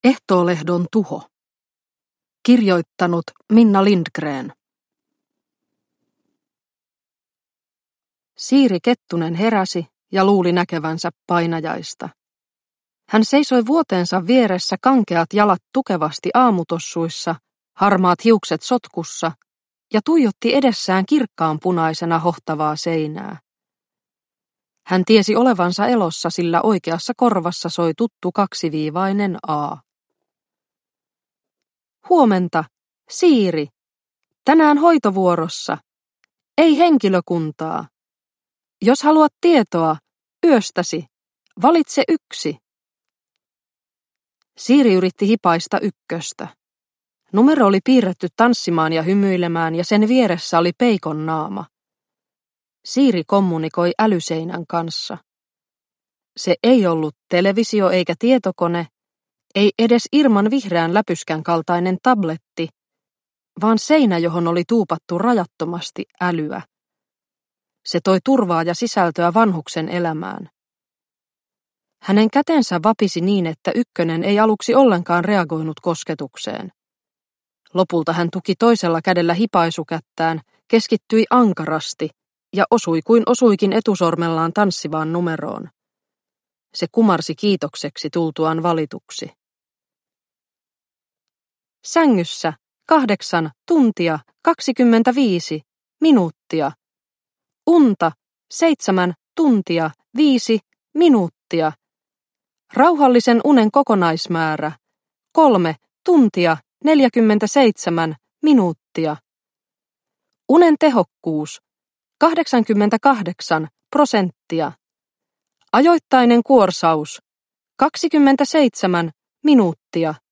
Ehtoolehdon tuho. Kirjoittanut Minna Lindgren. Siiri Kettunen heräsi ja luuli näkevänsä painajaista. Hän seisoi vuoteensa vieressä, kankeat jalat tukevasti aamutossuissa, harmaat hiukset sotkussa, ja tuijotti edessään kirkkaanpunaisena hohtavaa seinää. Hän tiesi olevansa elossa, sillä oikeassa korvassa soi tuttu kaksiviivainen A. Huomenta, Siiri. Tänään hoitovuorossa. Ei henkilökuntaa. Jos haluat tietoa, yöstäsi, valitse 1. Siiri yritti hipaista 1. Numero oli piirretty tanssimaan ja hymyilemään, ja sen vieressä oli peikon naama. Siiri kommunikoi älyseinän kanssa. Se ei ollut televisio eikä tietokone, ei edes Irman vihreän läpyskän kaltainen tabletti, vaan seinä, johon oli tuupattu rajattomasti älyä. Se toi turvaa ja sisältöä vanhuksen elämään. Hänen kätensä vapisi niin, että 1 ei aluksi ollenkaan reagoinut kosketukseen. Lopulta hän tuki toisella kädellä hipaisukättään, keskittyi ankarasti ja osui kuin osuikin etusormellaan tanssivaan numeroon. Se kumarsi kiitokseksi tultuaan valituksi. Sängyssä 8 tuntia 25 minuuttia. Unta 7 tuntia 5 minuuttia. Rauhallisen unen kokonaismäärä 3 tuntia 47 minuuttia. Unen tehokkuus 88%. Ajoittainen kuorsaus 27 minuuttia.